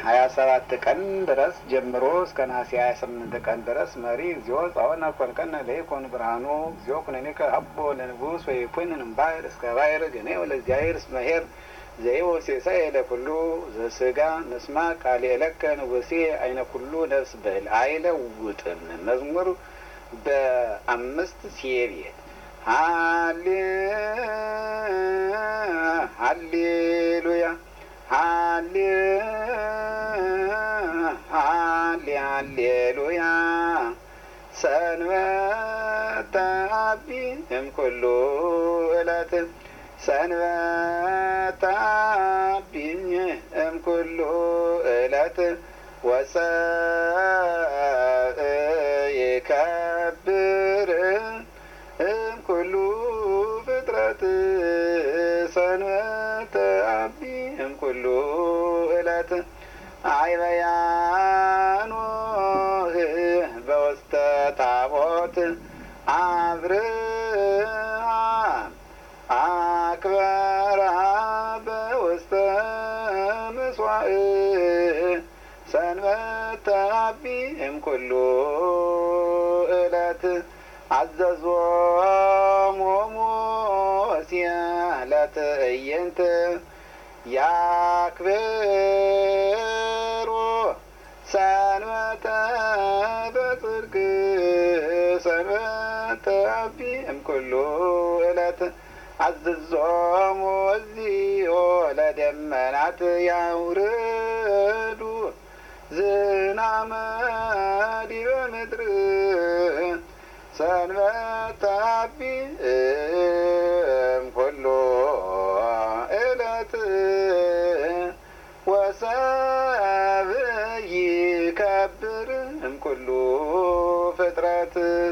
27 ቀን ድረስ ጀምሮ እስከ ነሐሴ 28 ቀን ድረስ መሪ እግዚኦ ጻወነ ኮንከነ ለይኩን ብርሃኑ እግዚኦ ኩነኔከ አቦ ለንጉሥ ወይኩን እምባሕር እስከ ባሕር ገኔ ወለእግዚአብሔር እስመ ኄር ዘይወሴሰየ ለኩሉ ዘሥጋ ንስማ ቃልየለከ ንጉሴ አይነ ኩሉ ነፍስ በል አይለ ውጥን መዝሙር በ5 ሲቤት ሃሌሉያ ሃሌሉያ ሰንበተ አቢ እምኩሉ ዕለት ሰንበተ አቢ እምኩሉ ዕለት ወሰብእ ይከብር እምኩሉ ፍጥረት ሰንበተ አቢ እምኩሉ ዕለት አይበያኖ በውስተ ታቦት አብርሃም አክበራ በውስተ ምሥዋዕ ሰንበተ አቢ እምኩሉ ዕለት አዘዞሙ ሙሴ ለትዕይንት ያክብሩ ሰንበተ በጽድቅ ሰንበተ አቢ እምኩሉ ዕለት አዘዞሙ እግዚኦ ለደመናት ያውርዱ ዝናመ ዲበ ምድር ሰንበተ አቢ እምኩሉ ዕለት ወሰብእ ይከብር እምኩሉ ፍጥረት